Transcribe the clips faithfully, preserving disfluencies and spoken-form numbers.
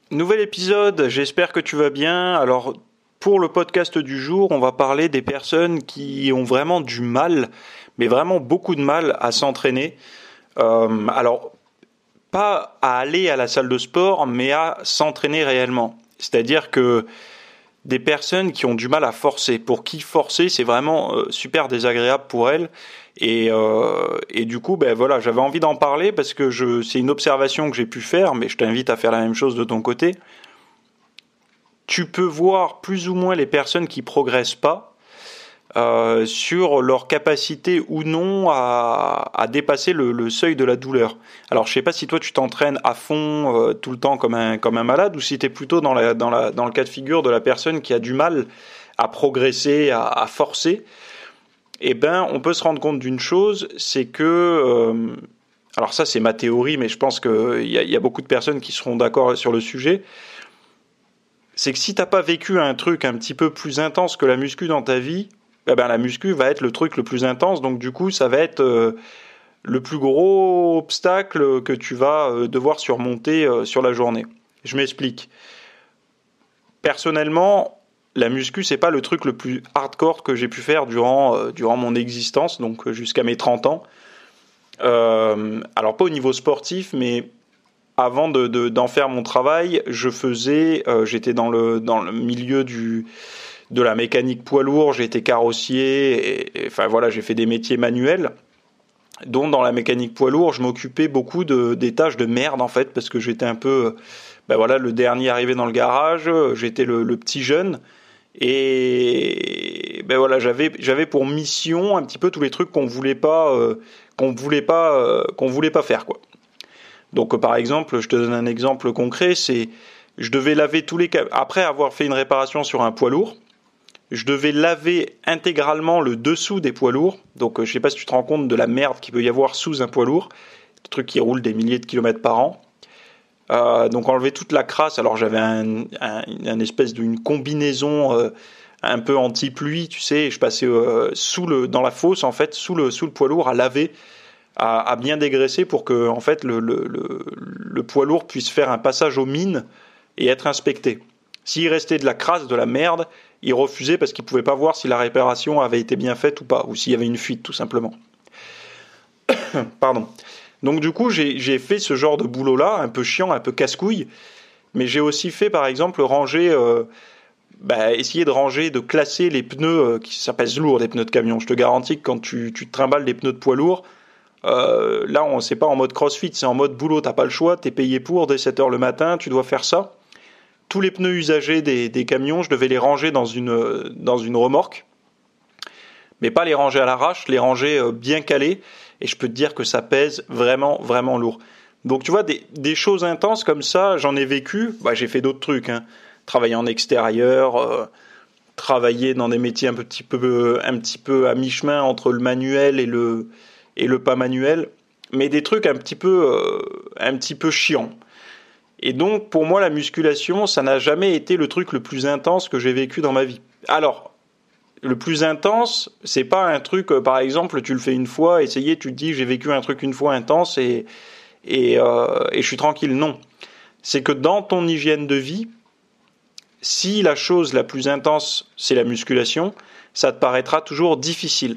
Nouvel épisode, j'espère que tu vas bien. Alors, pour le podcast du jour, on va parler des personnes qui ont vraiment du mal, mais vraiment beaucoup de mal à s'entraîner. Euh, alors, pas à aller à la salle de sport, mais à s'entraîner réellement. C'est-à-dire que des personnes qui ont du mal à forcer, pour qui forcer, c'est vraiment euh, super désagréable pour elles. Et, euh, et du coup, ben voilà, j'avais envie d'en parler parce que je, c'est une observation que j'ai pu faire, mais je t'invite à faire la même chose de ton côté. Tu peux voir plus ou moins les personnes qui progressent pas euh, sur leur capacité ou non à, à dépasser le, le seuil de la douleur. Alors, je sais pas si toi tu t'entraînes à fond euh, tout le temps comme un comme un malade ou si tu es plutôt dans la dans la dans le cas de figure de la personne qui a du mal à progresser, à, à forcer. Eh ben, on peut se rendre compte d'une chose, c'est que euh, alors ça c'est ma théorie, mais je pense qu'il y a, y a beaucoup de personnes qui seront d'accord sur le sujet. C'est que si t'as pas vécu un truc un petit peu plus intense que la muscu dans ta vie, eh ben la muscu va être le truc le plus intense, donc du coup ça va être euh, le plus gros obstacle que tu vas euh, devoir surmonter euh, sur la journée. Je m'explique. Personnellement, la muscu c'est pas le truc le plus hardcore que j'ai pu faire durant euh, durant mon existence, donc euh, jusqu'à mes trente ans. Euh, alors pas au niveau sportif, mais avant de, de, d'en faire mon travail, je faisais, euh, j'étais dans le dans le milieu du de la mécanique poids lourd, j'ai été carrossier, et, et, enfin voilà, j'ai fait des métiers manuels, dont dans la mécanique poids lourd, je m'occupais beaucoup de des tâches de merde en fait, parce que j'étais un peu, ben voilà, le dernier arrivé dans le garage, j'étais le, le petit jeune, et ben voilà, j'avais j'avais pour mission un petit peu tous les trucs qu'on voulait pas euh, qu'on voulait pas euh, qu'on voulait pas faire quoi. Donc, par exemple, je te donne un exemple concret, c'est je devais laver tous les après avoir fait une réparation sur un poids lourd, je devais laver intégralement le dessous des poids lourds. Donc, je sais pas si tu te rends compte de la merde qu'il peut y avoir sous un poids lourd, des trucs qui roulent des milliers de kilomètres par an. Euh, donc, enlever toute la crasse. Alors, j'avais un, un, une espèce d'une combinaison euh, un peu anti-pluie, tu sais. Je passais euh, sous le dans la fosse en fait, sous le sous le poids lourd à laver. À, à bien dégraisser pour que en fait le, le, le, le poids lourd puisse faire un passage aux mines et être inspecté. S'il restait de la crasse, de la merde, il refusait parce qu'il ne pouvait pas voir si la réparation avait été bien faite ou pas, ou s'il y avait une fuite tout simplement. Pardon. Donc du coup j'ai, j'ai fait ce genre de boulot là, un peu chiant, un peu casse-couille, mais j'ai aussi fait par exemple ranger, euh, bah, essayer de ranger, de classer les pneus, euh, qui ça pèse lourd des pneus de camion. Je te garantis que quand tu, tu te trimbales des pneus de poids lourd, Euh, là, on c'est pas en mode crossfit, c'est en mode boulot, t'as pas le choix, t'es payé pour, dès sept heures le matin, tu dois faire ça. Tous les pneus usagés des, des camions, je devais les ranger dans une, dans une remorque, mais pas les ranger à l'arrache, les ranger bien calés, et je peux te dire que ça pèse vraiment, vraiment lourd. Donc tu vois, des, des choses intenses comme ça, j'en ai vécu, bah, j'ai fait d'autres trucs, hein. Travailler en extérieur, euh, travailler dans des métiers un petit peu, un petit peu à mi-chemin entre le manuel et le et le pas manuel, mais des trucs un petit peu, euh, un petit peu chiants. Et donc, pour moi, la musculation, ça n'a jamais été le truc le plus intense que j'ai vécu dans ma vie. Alors, le plus intense, c'est pas un truc, euh, par exemple, tu le fais une fois, essayer, tu te dis, j'ai vécu un truc une fois intense et, et, euh, et je suis tranquille. Non. C'est que dans ton hygiène de vie, si la chose la plus intense, c'est la musculation, ça te paraîtra toujours difficile.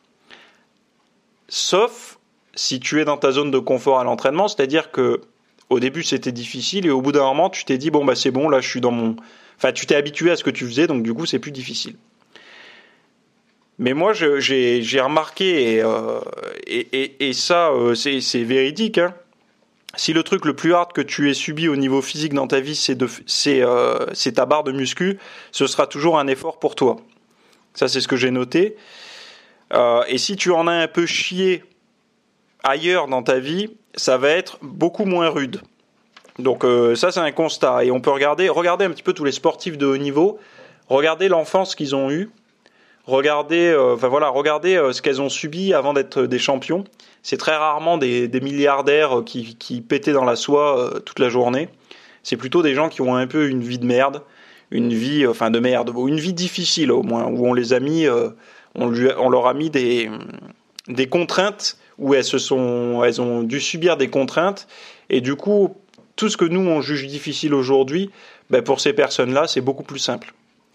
Sauf si tu es dans ta zone de confort à l'entraînement, c'est-à-dire que au début c'était difficile et au bout d'un moment tu t'es dit bon bah c'est bon, là je suis dans mon, enfin tu t'es habitué à ce que tu faisais, donc du coup c'est plus difficile. Mais moi je, j'ai, j'ai remarqué et, euh, et, et, et ça euh, c'est, c'est véridique, hein. Si le truc le plus hard que tu aies subi au niveau physique dans ta vie c'est, de, c'est, euh, c'est ta barre de muscu, ce sera toujours un effort pour toi. Ça c'est ce que j'ai noté. Euh, et si tu en as un peu chié ailleurs dans ta vie, ça va être beaucoup moins rude. Donc euh, ça c'est un constat. Et on peut regarder, regarder un petit peu tous les sportifs de haut niveau, regarder l'enfance qu'ils ont eue, regarder, euh, enfin voilà, regarder euh, ce qu'elles ont subi avant d'être des champions. C'est très rarement des, des milliardaires qui, qui pétaient dans la soie euh, toute la journée. C'est plutôt des gens qui ont un peu une vie de merde, une vie, enfin de merde, une vie difficile au moins, où on les a mis... Euh, On, lui, on leur a mis des, des contraintes où elles se sont, elles ont dû subir des contraintes et du coup tout ce que nous on juge difficile aujourd'hui, ben pour ces personnes-là, c'est beaucoup plus simple.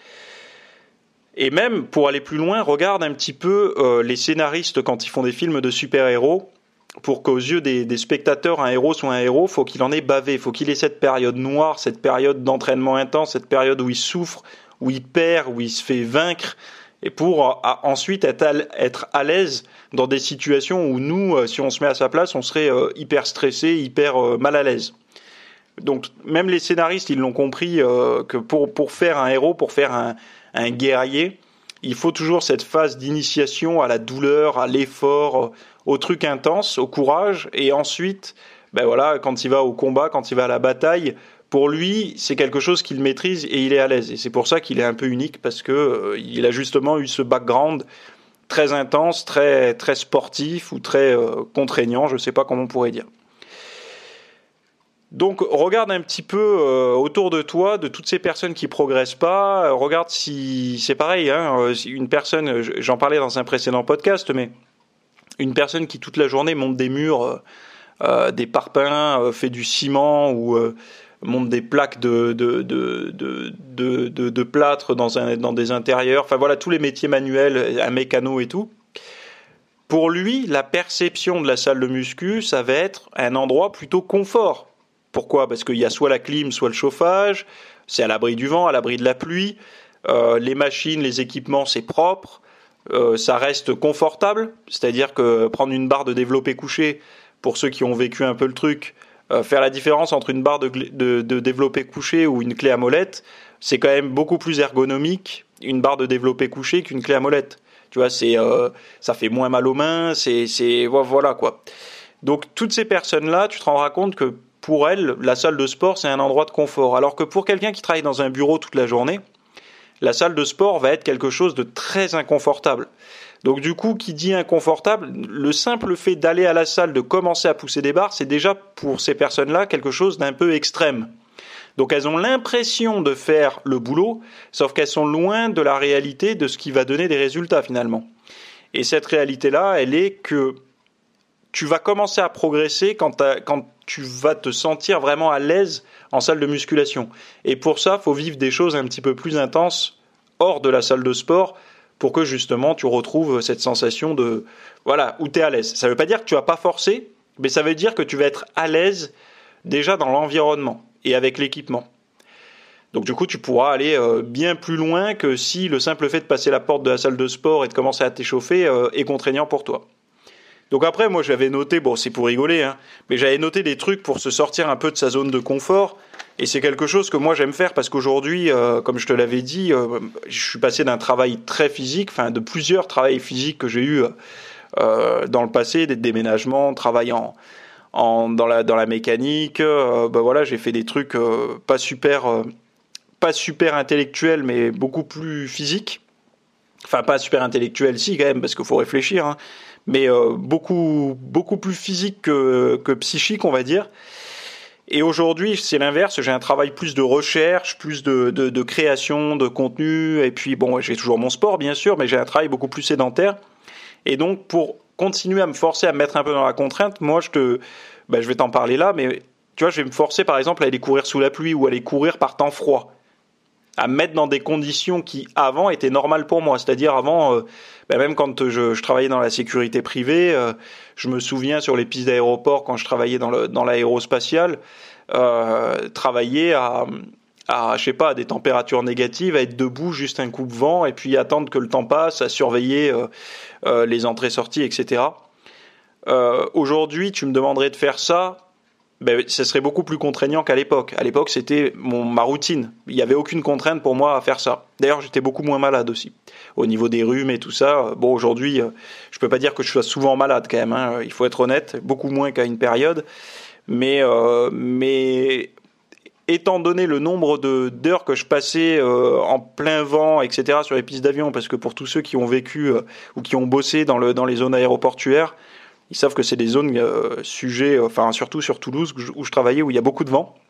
Et même, pour aller plus loin, regarde un petit peu euh, les scénaristes quand ils font des films de super-héros. Pour qu'aux yeux des, des spectateurs, un héros soit un héros, faut qu'il en ait bavé, faut qu'il ait cette période noire, cette période d'entraînement intense, cette période où il souffre, où il perd, où il se fait vaincre, et pour à, ensuite être à, être à l'aise dans des situations où nous, euh, si on se met à sa place, on serait euh, hyper stressé, hyper euh, mal à l'aise. Donc même les scénaristes, ils l'ont compris euh, que pour, pour faire un héros, pour faire un, un guerrier, il faut toujours cette phase d'initiation à la douleur, à l'effort, au truc intense, au courage, et ensuite, ben voilà, quand il va au combat, quand il va à la bataille, pour lui, c'est quelque chose qu'il maîtrise et il est à l'aise. Et c'est pour ça qu'il est un peu unique, parce que euh, il a justement eu ce background très intense, très très sportif ou très euh, contraignant, je sais pas comment on pourrait dire. Donc regarde un petit peu euh, autour de toi, de toutes ces personnes qui progressent pas. Euh, regarde si c'est pareil, hein, euh, une personne, j'en parlais dans un précédent podcast, mais une personne qui toute la journée monte des murs, euh, euh, des parpaings, euh, fait du ciment ou euh, monte des plaques de de de de de, de, de plâtre dans un dans des intérieurs. Enfin voilà, tous les métiers manuels, un mécano et tout. Pour lui, la perception de la salle de muscu, ça va être un endroit plutôt confort. Pourquoi ? Parce qu'il y a soit la clim, soit le chauffage, c'est à l'abri du vent, à l'abri de la pluie, euh, les machines, les équipements, c'est propre, euh, ça reste confortable, c'est-à-dire que prendre une barre de développé couché, pour ceux qui ont vécu un peu le truc, euh, faire la différence entre une barre de, de, de développé couché ou une clé à molette, c'est quand même beaucoup plus ergonomique, une barre de développé couché qu'une clé à molette. Tu vois, c'est, euh, ça fait moins mal aux mains, c'est, c'est, voilà quoi. Donc toutes ces personnes-là, tu te rendras compte que pour elles, la salle de sport, c'est un endroit de confort. Alors que pour quelqu'un qui travaille dans un bureau toute la journée, la salle de sport va être quelque chose de très inconfortable. Donc du coup, qui dit inconfortable, le simple fait d'aller à la salle, de commencer à pousser des barres, c'est déjà pour ces personnes-là quelque chose d'un peu extrême. Donc elles ont l'impression de faire le boulot, sauf qu'elles sont loin de la réalité de ce qui va donner des résultats finalement. Et cette réalité-là, elle est que tu vas commencer à progresser quand, quand tu vas te sentir vraiment à l'aise en salle de musculation. Et pour ça, il faut vivre des choses un petit peu plus intenses hors de la salle de sport pour que justement tu retrouves cette sensation de voilà, où tu es à l'aise. Ça ne veut pas dire que tu vas pas forcer, mais ça veut dire que tu vas être à l'aise déjà dans l'environnement et avec l'équipement. Donc du coup, tu pourras aller euh, bien plus loin que si le simple fait de passer la porte de la salle de sport et de commencer à t'échauffer euh, est contraignant pour toi. Donc après, moi, j'avais noté, bon, c'est pour rigoler, hein, mais j'avais noté des trucs pour se sortir un peu de sa zone de confort. Et c'est quelque chose que moi, j'aime faire parce qu'aujourd'hui, euh, comme je te l'avais dit, euh, je suis passé d'un travail très physique, enfin, de plusieurs travails physiques que j'ai eu euh, dans le passé, des déménagements, travail en, en, dans, la, dans la mécanique. Euh, ben voilà, j'ai fait des trucs euh, pas super, euh, pas super intellectuels, mais beaucoup plus physiques. Enfin, pas super intellectuels, si, quand même, parce qu'il faut réfléchir, hein. Mais euh, beaucoup beaucoup plus physique que, que psychique, on va dire. Et aujourd'hui, c'est l'inverse. J'ai un travail plus de recherche, plus de, de, de création, de contenu. Et puis, bon, j'ai toujours mon sport, bien sûr, mais j'ai un travail beaucoup plus sédentaire. Et donc, pour continuer à me forcer à me mettre un peu dans la contrainte, moi, je te, ben, je vais t'en parler là, mais tu vois, je vais me forcer, par exemple, à aller courir sous la pluie ou à aller courir par temps froid. À me mettre dans des conditions qui, avant, étaient normales pour moi. C'est-à-dire, avant... Euh, Ben même quand je, je travaillais dans la sécurité privée, euh, je me souviens sur les pistes d'aéroport quand je travaillais dans, le, dans l'aérospatiale, euh, travailler à, à, je sais pas, à des températures négatives, à être debout juste un coup de vent et puis attendre que le temps passe, à surveiller euh, euh, les entrées-sorties, et cetera. Euh, aujourd'hui, tu me demanderais de faire ça, ben, ce serait beaucoup plus contraignant qu'à l'époque. À l'époque, c'était mon, ma routine. Il n'y avait aucune contrainte pour moi à faire ça. D'ailleurs, j'étais beaucoup moins malade aussi. Au niveau des rhumes et tout ça, bon, aujourd'hui, je peux pas dire que je sois souvent malade quand même, hein. Il faut être honnête, beaucoup moins qu'à une période. Mais, euh, mais étant donné le nombre de, d'heures que je passais euh, en plein vent, et cetera, sur les pistes d'avion, parce que pour tous ceux qui ont vécu euh, ou qui ont bossé dans, le, dans les zones aéroportuaires, ils savent que c'est des zones euh, sujets, enfin surtout sur Toulouse où je, où je travaillais, où il y a beaucoup de vent.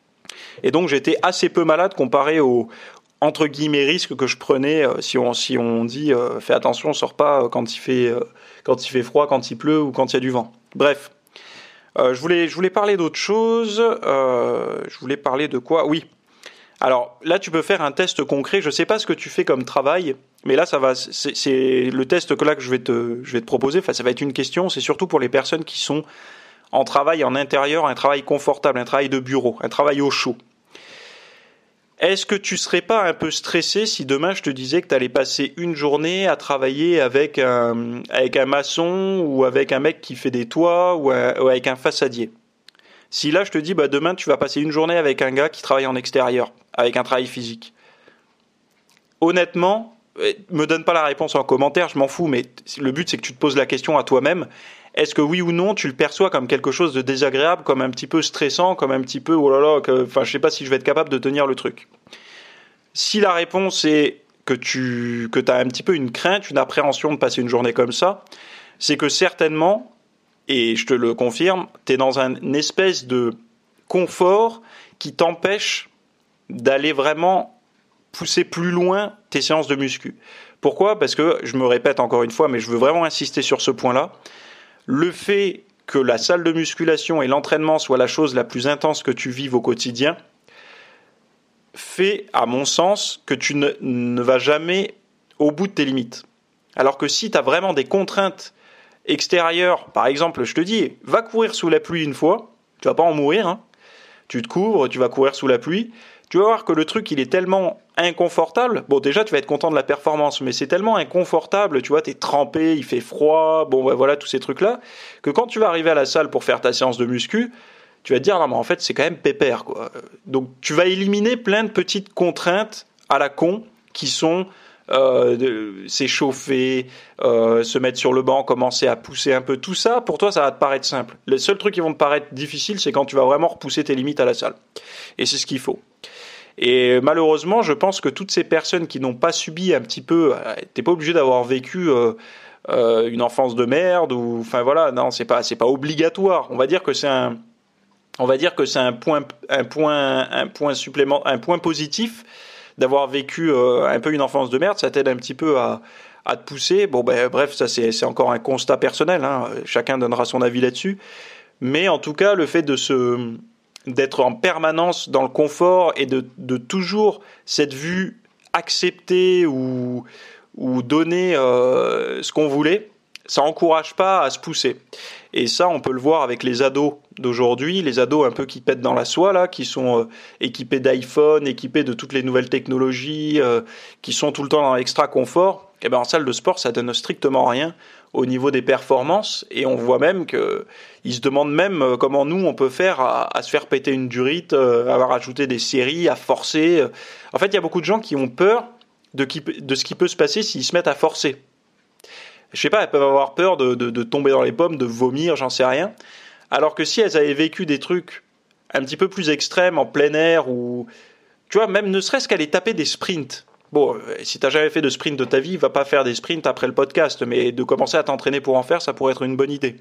Et donc j'étais assez peu malade comparé aux entre guillemets risques que je prenais euh, si on si on dit euh, fais attention, sors pas euh, quand il fait euh, quand il fait froid, quand il pleut ou quand il y a du vent. Bref, Euh, je voulais, je voulais parler d'autre chose. Euh, je voulais parler de quoi ? Oui. Alors là, tu peux faire un test concret. Je sais pas ce que tu fais comme travail, mais là, ça va. C'est, c'est le test que là que je vais te, je vais te proposer. Enfin, ça va être une question. C'est surtout pour les personnes qui sont en travail en intérieur, un travail confortable, un travail de bureau, un travail au chaud. Est-ce que tu serais pas un peu stressé si demain je te disais que tu allais passer une journée à travailler avec un, avec un maçon ou avec un mec qui fait des toits ou, un, ou avec un façadier ? Si là je te dis bah demain tu vas passer une journée avec un gars qui travaille en extérieur, avec un travail physique. Honnêtement, me donne pas la réponse en commentaire, je m'en fous, mais le but c'est que tu te poses la question à toi-même. Est-ce que oui ou non tu le perçois comme quelque chose de désagréable, comme un petit peu stressant, comme un petit peu oh là là, que, enfin je sais pas si je vais être capable de tenir le truc. Si la réponse est que tu que t'as un petit peu une crainte, une appréhension de passer une journée comme ça, c'est que certainement, et je te le confirme, t'es dans un, une espèce de confort qui t'empêche d'aller vraiment pousser plus loin tes séances de muscu. Pourquoi ? Parce que, je me répète encore une fois, mais je veux vraiment insister sur ce point-là, le fait que la salle de musculation et l'entraînement soient la chose la plus intense que tu vives au quotidien fait, à mon sens, que tu ne, ne vas jamais au bout de tes limites. Alors que si tu as vraiment des contraintes extérieures, par exemple, je te dis, va courir sous la pluie une fois, tu vas pas en mourir, hein. Tu te couvres, tu vas courir sous la pluie, tu vas voir que le truc, il est tellement inconfortable. Bon, déjà, tu vas être content de la performance, mais c'est tellement inconfortable, tu vois, t'es trempé, il fait froid, bon, ben voilà, tous ces trucs-là, que quand tu vas arriver à la salle pour faire ta séance de muscu, tu vas te dire, non, mais en fait, c'est quand même pépère, quoi. Donc, tu vas éliminer plein de petites contraintes à la con qui sont euh, de, s'échauffer, euh, se mettre sur le banc, commencer à pousser un peu. Tout ça, pour toi, ça va te paraître simple. Les seuls trucs qui vont te paraître difficiles, c'est quand tu vas vraiment repousser tes limites à la salle. Et c'est ce qu'il faut. Et malheureusement, je pense que toutes ces personnes qui n'ont pas subi un petit peu, t'es pas obligé d'avoir vécu euh, euh, une enfance de merde ou, enfin voilà, non, c'est pas, c'est pas obligatoire. On va dire que c'est un, on va dire que c'est un point, un point, un point supplément, un point positif d'avoir vécu euh, un peu une enfance de merde. Ça t'aide un petit peu à, à te pousser. Bon, ben bref, ça c'est, c'est encore un constat personnel. Hein. Chacun donnera son avis là-dessus. Mais en tout cas, le fait de se d'être en permanence dans le confort et de, de toujours cette vue accepter ou, ou donner euh, ce qu'on voulait, ça encourage pas à se pousser. Et ça, on peut le voir avec les ados d'aujourd'hui, les ados un peu qui pètent dans la soie, là, qui sont euh, équipés d'iPhone, équipés de toutes les nouvelles technologies, euh, qui sont tout le temps dans l'extra confort. Et ben en salle de sport, ça donne strictement rien au niveau des performances, et on voit même que ils se demandent même comment nous on peut faire à, à se faire péter une durite, euh, à rajouter des séries, à forcer. En fait, il y a beaucoup de gens qui ont peur de, qui, de ce qui peut se passer s'ils se mettent à forcer. Je sais pas, elles peuvent avoir peur de, de, de tomber dans les pommes, de vomir, j'en sais rien. Alors que si elles avaient vécu des trucs un petit peu plus extrêmes en plein air, ou tu vois, même ne serait-ce qu'aller taper des sprints. Bon, si t'as jamais fait de sprint de ta vie, va pas faire des sprints après le podcast, mais de commencer à t'entraîner pour en faire, ça pourrait être une bonne idée.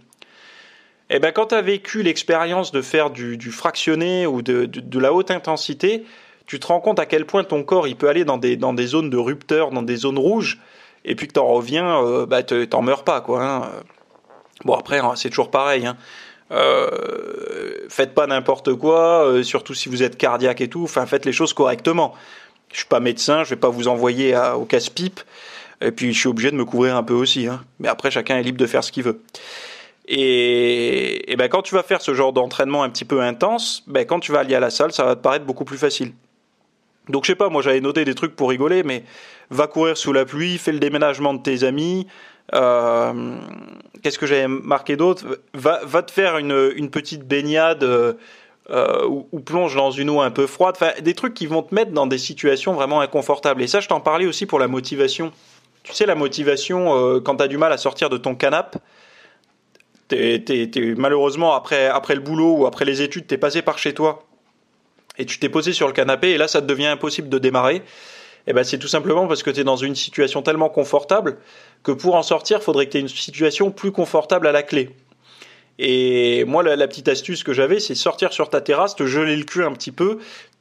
Et ben, quand t'as vécu l'expérience de faire du, du fractionné ou de, de, de la haute intensité, tu te rends compte à quel point ton corps, il peut aller dans des, dans des zones de rupteur, dans des zones rouges, et puis que t'en reviens, euh, bah, t'en meurs pas, quoi, hein. Bon, après, c'est toujours pareil, hein. Euh, faites pas n'importe quoi, euh, surtout si vous êtes cardiaque et tout, enfin, faites les choses correctement. Je suis pas médecin, je vais pas vous envoyer à, au casse-pipe, et puis je suis obligé de me couvrir un peu aussi, hein. Mais après, chacun est libre de faire ce qu'il veut. Et, et ben quand tu vas faire ce genre d'entraînement un petit peu intense, ben quand tu vas aller à la salle, ça va te paraître beaucoup plus facile. Donc je sais pas, moi j'avais noté des trucs pour rigoler, mais va courir sous la pluie, fais le déménagement de tes amis. Euh, qu'est-ce que j'avais marqué d'autre ? Va, va te faire une, une petite baignade. Euh, Euh, ou, ou plonge dans une eau un peu froide, enfin des trucs qui vont te mettre dans des situations vraiment inconfortables. Et ça, je t'en parlais aussi pour la motivation. Tu sais, la motivation, euh, quand t'as du mal à sortir de ton canapé, t'es, t'es, t'es, malheureusement, après, après le boulot ou après les études, t'es passé par chez toi et tu t'es posé sur le canapé et là, ça te devient impossible de démarrer. Et ben, c'est tout simplement parce que t'es dans une situation tellement confortable que pour en sortir, faudrait que t'aies une situation plus confortable à la clé. Et moi, la, la petite astuce que j'avais, c'est sortir sur ta terrasse, te geler le cul un petit peu,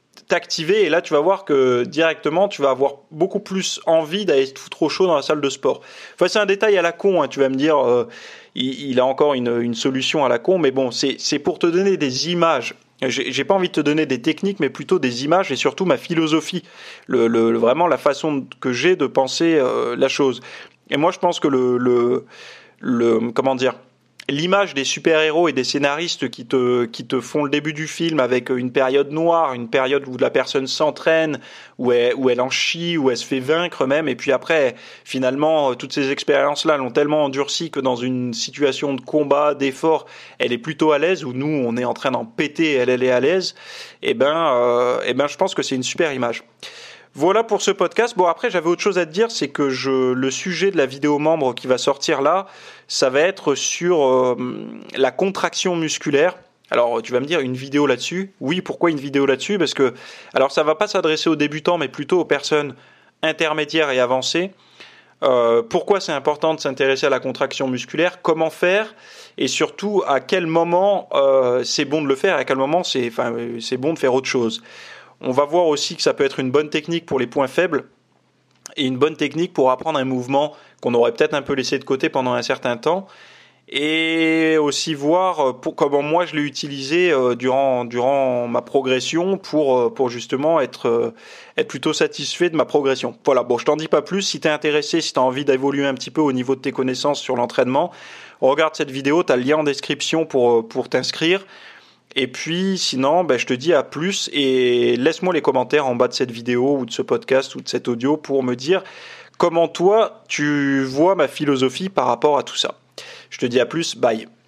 t'activer, et là tu vas voir que directement tu vas avoir beaucoup plus envie d'aller te foutre au chaud dans la salle de sport. Enfin, c'est un détail à la con, hein, tu vas me dire, euh, il, il a encore une, une solution à la con, mais bon, c'est, c'est pour te donner des images. J'ai, j'ai pas envie de te donner des techniques, mais plutôt des images et surtout ma philosophie, le, le, vraiment la façon que j'ai de penser euh, la chose. Et moi, je pense que le, le, le comment dire, l'image des super-héros et des scénaristes qui te, qui te font le début du film avec une période noire, une période où la personne s'entraîne, où elle, où elle en chie, où elle se fait vaincre même, et puis après, finalement, toutes ces expériences-là l'ont tellement endurcie que dans une situation de combat, d'effort, elle est plutôt à l'aise, où nous, on est en train d'en péter et elle, elle est à l'aise, et ben, euh, et ben, je pense que c'est une super image. Voilà pour ce podcast. Bon, après, j'avais autre chose à te dire, c'est que je, le sujet de la vidéo membre qui va sortir là, ça va être sur euh, la contraction musculaire. Alors, tu vas me dire, une vidéo là-dessus? Oui, pourquoi une vidéo là-dessus? Parce que, alors, ça va pas s'adresser aux débutants, mais plutôt aux personnes intermédiaires et avancées. Euh, pourquoi c'est important de s'intéresser à la contraction musculaire? Comment faire? Et surtout, à quel moment euh, c'est bon de le faire? Et à quel moment c'est, enfin, c'est bon de faire autre chose? On va voir aussi que ça peut être une bonne technique pour les points faibles et une bonne technique pour apprendre un mouvement qu'on aurait peut-être un peu laissé de côté pendant un certain temps. Et aussi voir pour, comment moi je l'ai utilisé euh, durant, durant ma progression pour, euh, pour justement être, euh, être plutôt satisfait de ma progression. Voilà, bon, je t'en dis pas plus. Si t'es intéressé, si t'as envie d'évoluer un petit peu au niveau de tes connaissances sur l'entraînement, regarde cette vidéo, t'as le lien en description pour, pour t'inscrire. Et puis sinon, ben, je te dis à plus et laisse-moi les commentaires en bas de cette vidéo ou de ce podcast ou de cet audio pour me dire comment toi tu vois ma philosophie par rapport à tout ça. Je te dis à plus, bye.